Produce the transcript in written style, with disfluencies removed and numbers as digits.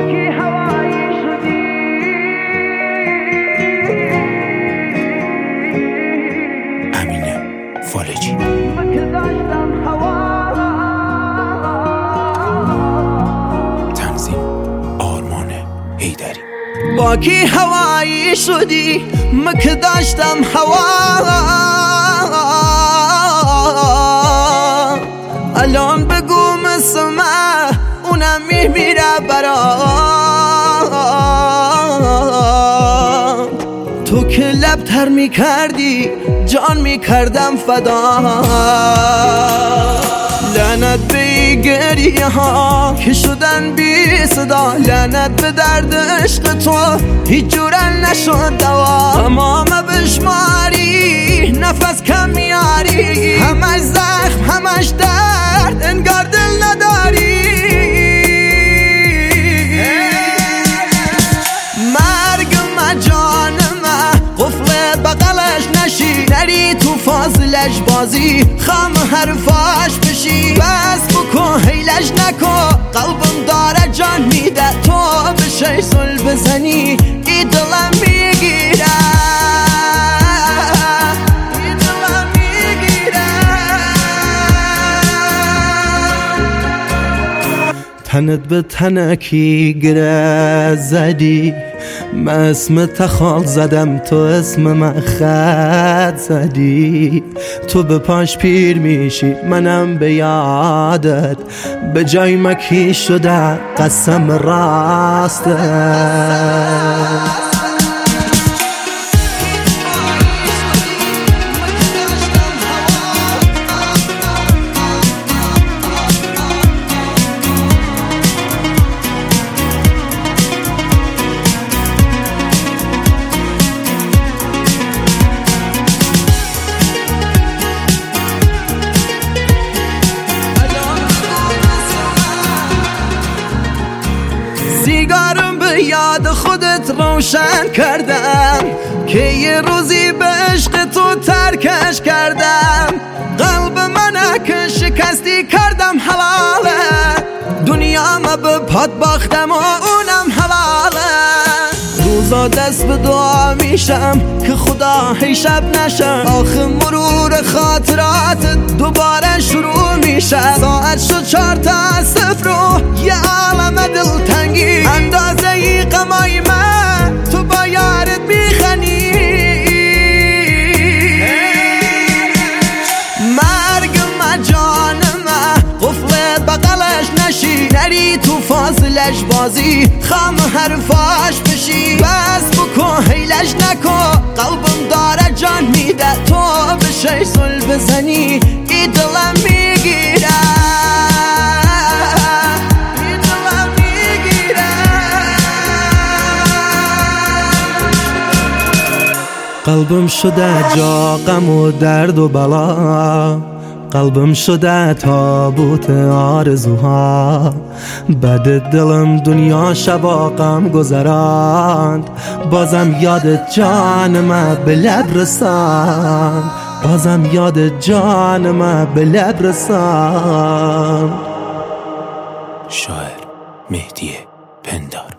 کی هوایی شدی امینه فالجی که داشتم هوا تنظیم آرمان حیدری با کی هوایی شدی من که داشتم هوا الان بگو مسمع اونم میمیره برام تو که لبتر میکردی جان میکردم فدا لعنت به گریه ها که شدن بی صدا لعنت به درد عشق تو هیچ جورن نشد دوا تمام بشماری نفس کم میاری همش زخم همش درد انگار دل نداری مرگ من جان من قفل بغلش نشی نری تو فاصلش بازی خم حرفاش بشی بس بکن حیلش نکن قلبم داره جان میده تو بشه زل بزنی ای دلم میگیره ای دلم میگیره تنت به تنکی گره زدی من اسم تخال زدم تو اسم من خط زدی تو به پاش پیر میشی منم به یادت به جای مکی شده قسم راستت سیگارم به یاد خودت روشن کردم که یه روزی به عشق تو ترکش کردم قلب منه که شکستی کردم حواله دنیا ما به پات باختم و اونم حواله روزا دست به دعا میشم که خدا هی شب نشم آخه مرور خاطرات دوباره شروع میشه ساعت شد 4 تا 0 و یه عالم دلتنگی اندازه ای غمای من تو با یارت میخنی مرگ من جان من قفل بغلش نشی نری تو فاصلش بازی خم حرفاش بشی بس بکن حیلش نکن قلبم داره جان میده تو بشه زل بزنی ای دلم میگیره ای دلم میگیره قلبم شده جا غم و درد و بلا قلبم شده تابوت آرزوها بعد دلم دنیا شبا غم گذراند بازم یاد جان ما به لب رساند بازم یاد جان ما به لب رساند شاعر مهدی پندار